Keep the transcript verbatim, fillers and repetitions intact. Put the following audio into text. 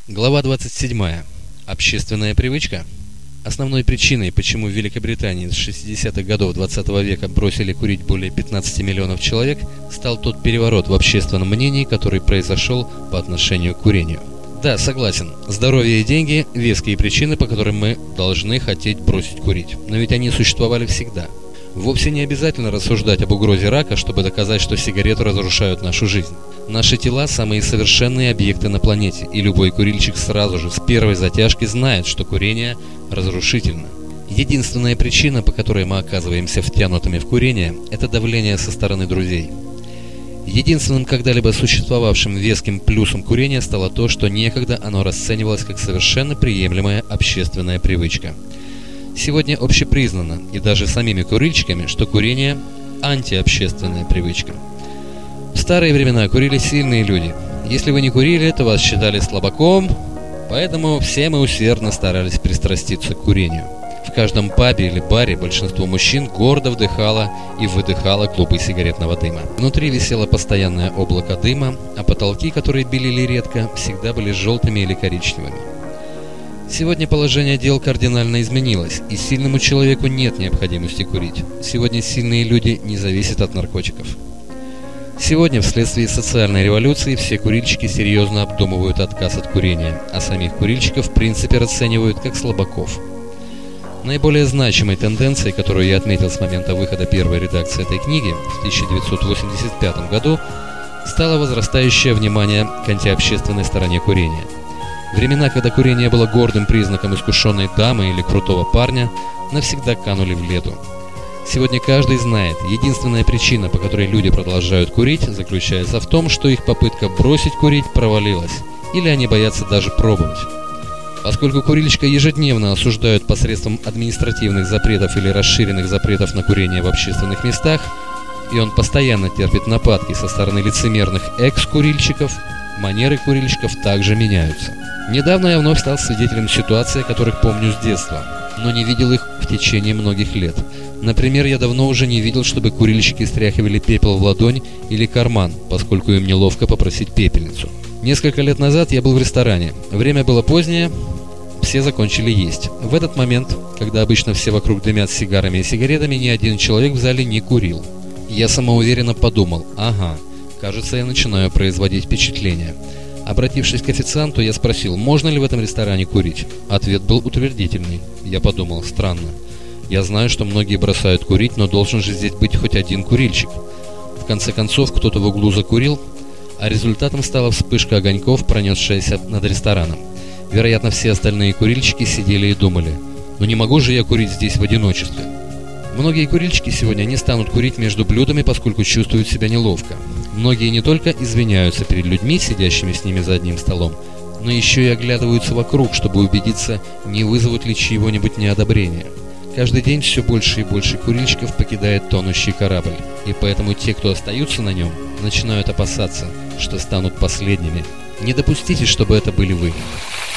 Глава двадцать седьмая. Общественная привычка. Основной причиной, почему в Великобритании с шестидесятых годов двадцатого века бросили курить более пятнадцати миллионов человек, стал тот переворот в общественном мнении, который произошел по отношению к курению. Да, согласен, здоровье и деньги – веские причины, по которым мы должны хотеть бросить курить. Но ведь они существовали всегда. Вовсе не обязательно рассуждать об угрозе рака, чтобы доказать, что сигареты разрушают нашу жизнь. Наши тела – самые совершенные объекты на планете, и любой курильщик сразу же, с первой затяжки, знает, что курение разрушительно. Единственная причина, по которой мы оказываемся втянутыми в курение – это давление со стороны друзей. Единственным когда-либо существовавшим веским плюсом курения стало то, что некогда оно расценивалось как совершенно приемлемая общественная привычка. Сегодня общепризнано, и даже самими курильщиками, что курение – антиобщественная привычка. В старые времена курили сильные люди. Если вы не курили, то вас считали слабаком, поэтому все мы усердно старались пристраститься к курению. В каждом пабе или баре большинство мужчин гордо вдыхало и выдыхало клубы сигаретного дыма. Внутри висело постоянное облако дыма, а потолки, которые белили редко, всегда были желтыми или коричневыми. Сегодня положение дел кардинально изменилось, и сильному человеку нет необходимости курить. Сегодня сильные люди не зависят от наркотиков. Сегодня, вследствие социальной революции, все курильщики серьезно обдумывают отказ от курения, а самих курильщиков в принципе расценивают как слабаков. Наиболее значимой тенденцией, которую я отметил с момента выхода первой редакции этой книги в тысяча девятьсот восемьдесят пятом году, стало возрастающее внимание к антиобщественной стороне курения. Времена, когда курение было гордым признаком искушенной дамы или крутого парня, навсегда канули в лету. Сегодня каждый знает, единственная причина, по которой люди продолжают курить, заключается в том, что их попытка бросить курить провалилась, или они боятся даже пробовать. Поскольку курильщика ежедневно осуждают посредством административных запретов или расширенных запретов на курение в общественных местах, и он постоянно терпит нападки со стороны лицемерных экс-курильщиков, манеры курильщиков также меняются. Недавно я вновь стал свидетелем ситуаций, которых помню с детства, но не видел их в течение многих лет. Например, я давно уже не видел, чтобы курильщики стряхивали пепел в ладонь или карман, поскольку им неловко попросить пепельницу. Несколько лет назад я был в ресторане. Время было позднее, все закончили есть. В этот момент, когда обычно все вокруг дымят сигарами и сигаретами, ни один человек в зале не курил. Я самоуверенно подумал: ага, кажется, я начинаю производить впечатление. Обратившись к официанту, я спросил, можно ли в этом ресторане курить. Ответ был утвердительный. Я подумал, странно. Я знаю, что многие бросают курить, но должен же здесь быть хоть один курильщик. В конце концов, кто-то в углу закурил, а результатом стала вспышка огоньков, пронесшаяся над рестораном. Вероятно, все остальные курильщики сидели и думали: ну не могу же я курить здесь в одиночестве. Многие курильщики сегодня не станут курить между блюдами, поскольку чувствуют себя неловко. Многие не только извиняются перед людьми, сидящими с ними за одним столом, но еще и оглядываются вокруг, чтобы убедиться, не вызовут ли чьего-нибудь неодобрения. Каждый день все больше и больше курильщиков покидает тонущий корабль, и поэтому те, кто остаются на нем, начинают опасаться, что станут последними. Не допустите, чтобы это были вы.